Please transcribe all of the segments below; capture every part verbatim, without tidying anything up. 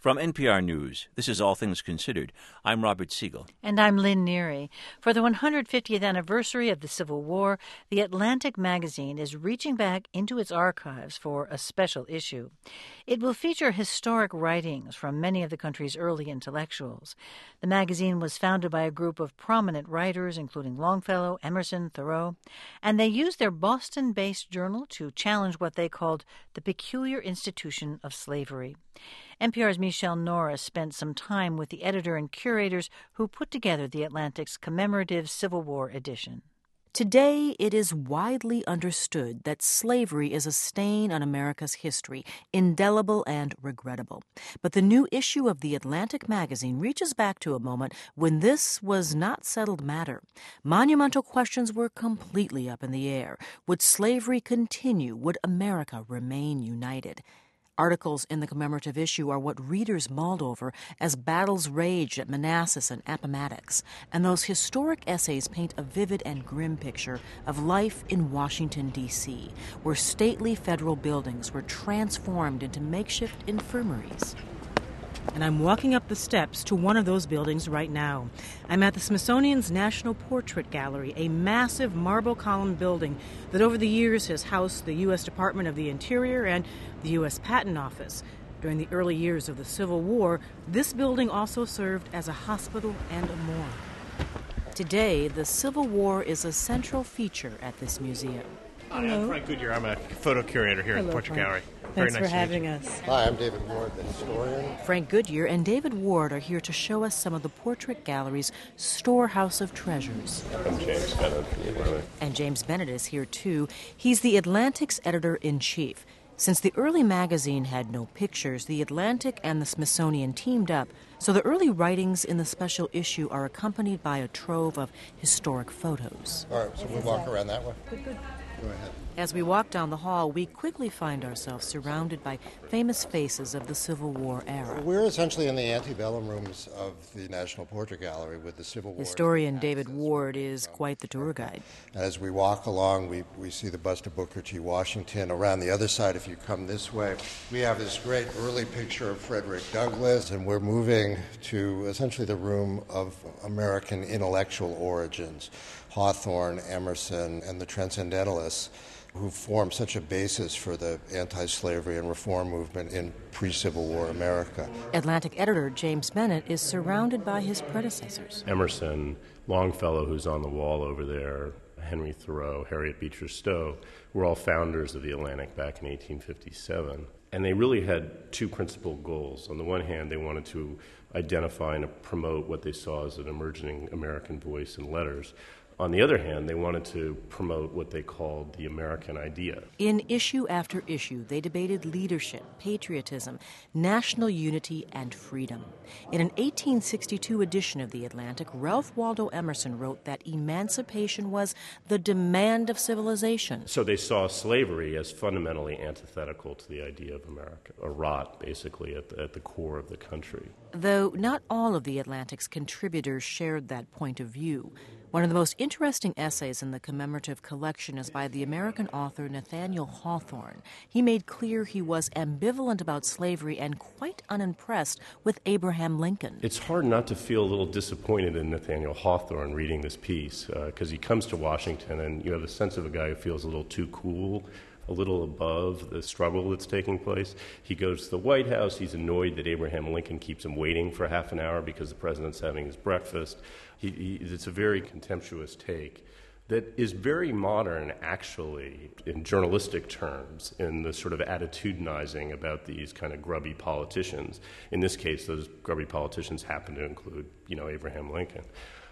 From N P R News, this is All Things Considered. I'm Robert Siegel. And I'm Lynn Neary. For the one hundred fiftieth anniversary of the Civil War, The Atlantic magazine is reaching back into its archives for a special issue. It will feature historic writings from many of the country's early intellectuals. The magazine was founded by a group of prominent writers, including Longfellow, Emerson, Thoreau, and they used their Boston-based journal to challenge what they called the peculiar institution of slavery. N P R's Michelle Norris spent some time with the editor and curators who put together The Atlantic's commemorative Civil War edition. Today, it is widely understood that slavery is a stain on America's history, indelible and regrettable. But the new issue of The Atlantic magazine reaches back to a moment when this was not settled matter. Monumental questions were completely up in the air. Would slavery continue? Would America remain united? Articles in the commemorative issue are what readers mulled over as battles raged at Manassas and Appomattox, and those historic essays paint a vivid and grim picture of life in Washington, D C, where stately federal buildings were transformed into makeshift infirmaries. And I'm walking up the steps to one of those buildings right now. I'm at the Smithsonian's National Portrait Gallery, a massive marble-column building that over the years has housed the U S Department of the Interior and the U S Patent Office. During the early years of the Civil War, this building also served as a hospital and a morgue. Today, the Civil War is a central feature at this museum. Hi, I'm Frank Goodyear. I'm a photo curator here Hello, at the Portrait Frank. Gallery. Very Thanks nice for to having us. Hi, I'm David Ward, the historian. Frank Goodyear and David Ward are here to show us some of the Portrait Gallery's storehouse of treasures. I'm James Bennett. And James Bennett is here, too. He's the Atlantic's editor-in-chief. Since the early magazine had no pictures, the Atlantic and the Smithsonian teamed up, so the early writings in the special issue are accompanied by a trove of historic photos. All right, so we'll walk around that way. Good, good. Go ahead. As we walk down the hall, we quickly find ourselves surrounded by famous faces of the Civil War era. We're essentially in the antebellum rooms of the National Portrait Gallery with the Civil War. Historian David Ward is quite the tour guide. As we walk along, we, we see the bust of Booker T. Washington. Around the other side, if you come this way, we have this great early picture of Frederick Douglass, and we're moving to essentially the room of American intellectual origins, Hawthorne, Emerson, and the Transcendentalists, who formed such a basis for the anti-slavery and reform movement in pre-Civil War America. Atlantic editor James Bennett is surrounded by his predecessors. Emerson, Longfellow, who's on the wall over there, Henry Thoreau, Harriet Beecher Stowe, were all founders of the Atlantic back in eighteen fifty-seven. And they really had two principal goals. On the one hand, they wanted to identify and promote what they saw as an emerging American voice in letters. On the other hand, they wanted to promote what they called the American idea. In issue after issue, they debated leadership, patriotism, national unity, and freedom. In an eighteen sixty-two edition of The Atlantic, Ralph Waldo Emerson wrote that emancipation was the demand of civilization. So they saw slavery as fundamentally antithetical to the idea of America, a rot, basically, at the, at the core of the country. Though not all of The Atlantic's contributors shared that point of view. One of the most interesting essays in the commemorative collection is by the American author Nathaniel Hawthorne. He made clear he was ambivalent about slavery and quite unimpressed with Abraham Lincoln. It's hard not to feel a little disappointed in Nathaniel Hawthorne reading this piece, because uh, he comes to Washington and you have a sense of a guy who feels a little too cool, a little above the struggle that's taking place. He goes to the White House. He's annoyed that Abraham Lincoln keeps him waiting for half an hour because the president's having his breakfast. He, he, it's a very contemptuous take that is very modern, actually, in journalistic terms, in the sort of attitudinizing about these kind of grubby politicians. In this case, those grubby politicians happen to include, you know, Abraham Lincoln.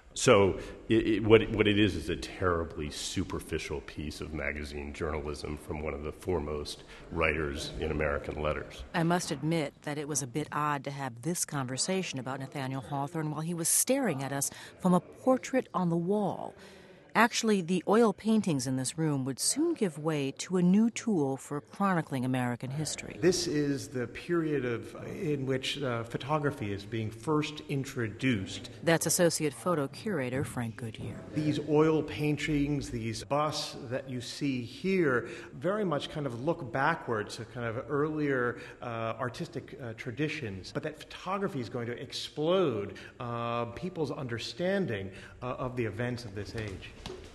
So it, it, what, it, what it is is a terribly superficial piece of magazine journalism from one of the foremost writers in American letters. I must admit that it was a bit odd to have this conversation about Nathaniel Hawthorne while he was staring at us from a portrait on the wall. Actually, the oil paintings in this room would soon give way to a new tool for chronicling American history. This is the period of in which uh, photography is being first introduced. That's Associate Photo Curator Frank Goodyear. These oil paintings, these busts that you see here, very much kind of look backwards to kind of earlier uh, artistic uh, traditions. But that photography is going to explode uh, people's understanding uh, of the events of this age.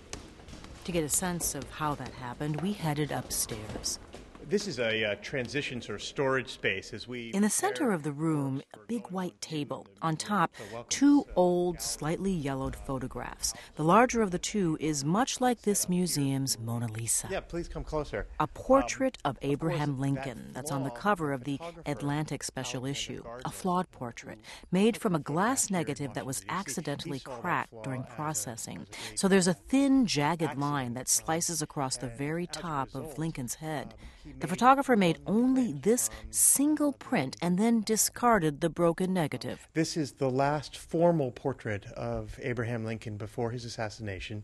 To get a sense of how that happened, we headed upstairs. This is a uh, transition sort of storage space as we... In the center of the room, a big white table. On top, two old, slightly yellowed photographs. The larger of the two is much like this museum's Mona Lisa. Yeah, please come closer. A portrait of Abraham Lincoln that's on the cover of the Atlantic special issue. A flawed portrait, made from a glass negative that was accidentally cracked during processing. So there's a thin, jagged line that slices across the very top of Lincoln's head. The photographer made only this single print and then discarded the broken negative. This is the last formal portrait of Abraham Lincoln before his assassination.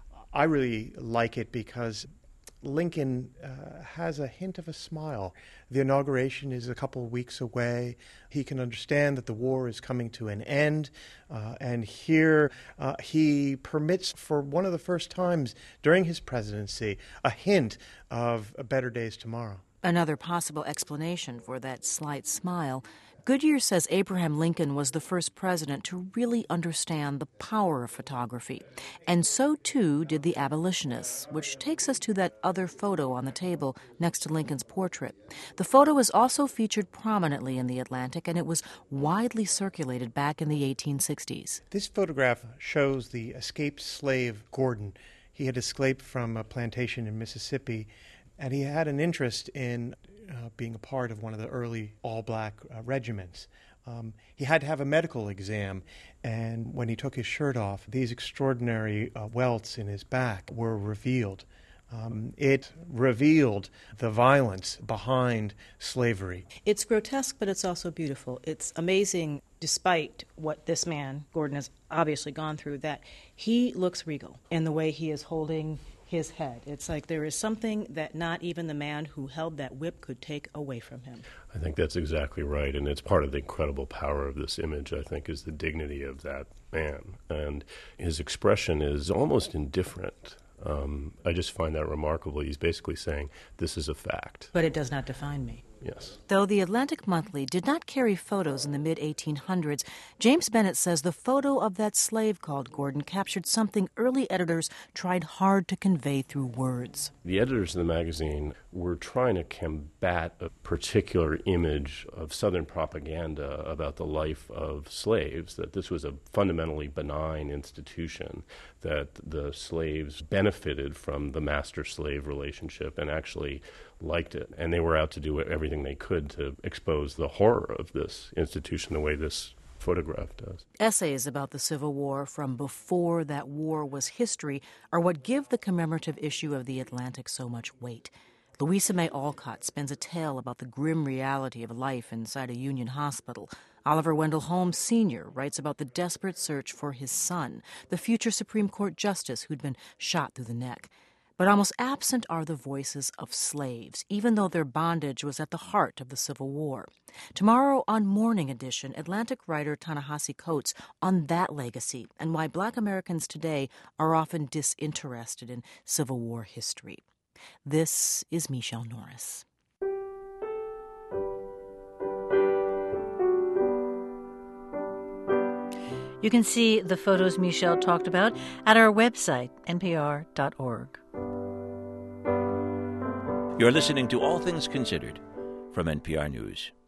I really like it because Lincoln uh, has a hint of a smile. The inauguration is a couple of weeks away. He can understand that the war is coming to an end. Uh, and here uh, he permits, for one of the first times during his presidency, a hint of better days tomorrow. Another possible explanation for that slight smile, Goodyear says Abraham Lincoln was the first president to really understand the power of photography. And so, too, did the abolitionists, which takes us to that other photo on the table next to Lincoln's portrait. The photo is also featured prominently in The Atlantic, and it was widely circulated back in the eighteen sixties. This photograph shows the escaped slave Gordon. He had escaped from a plantation in Mississippi, and he had an interest in Uh, being a part of one of the early all-black uh, regiments. Um, he had to have a medical exam, and when he took his shirt off, these extraordinary uh, welts in his back were revealed. Um, it revealed the violence behind slavery. It's grotesque, but it's also beautiful. It's amazing, despite what this man, Gordon, has obviously gone through, that he looks regal in the way he is holding his head. It's like there is something that not even the man who held that whip could take away from him. I think that's exactly right, and it's part of the incredible power of this image, I think, is the dignity of that man. And his expression is almost indifferent. Um, I just find that remarkable. He's basically saying, this is a fact. But it does not define me. Yes. Though the Atlantic Monthly did not carry photos in the mid eighteen hundreds, James Bennett says the photo of that slave called Gordon captured something early editors tried hard to convey through words. The editors of the magazine were trying to combat a particular image of Southern propaganda about the life of slaves, that this was a fundamentally benign institution, that the slaves benefited from the master-slave relationship and actually liked it. And they were out to do everything they could to expose the horror of this institution the way this photograph does. Essays about the Civil War from before that war was history are what give the commemorative issue of The Atlantic so much weight. Louisa May Alcott spins a tale about the grim reality of life inside a Union hospital. Oliver Wendell Holmes Senior writes about the desperate search for his son, the future Supreme Court justice who'd been shot through the neck. But almost absent are the voices of slaves, even though their bondage was at the heart of the Civil War. Tomorrow on Morning Edition, Atlantic writer Ta-Nehisi Coates on that legacy and why Black Americans today are often disinterested in Civil War history. This is Michelle Norris. You can see the photos Michelle talked about at our website, N P R dot org. You're listening to All Things Considered from N P R News.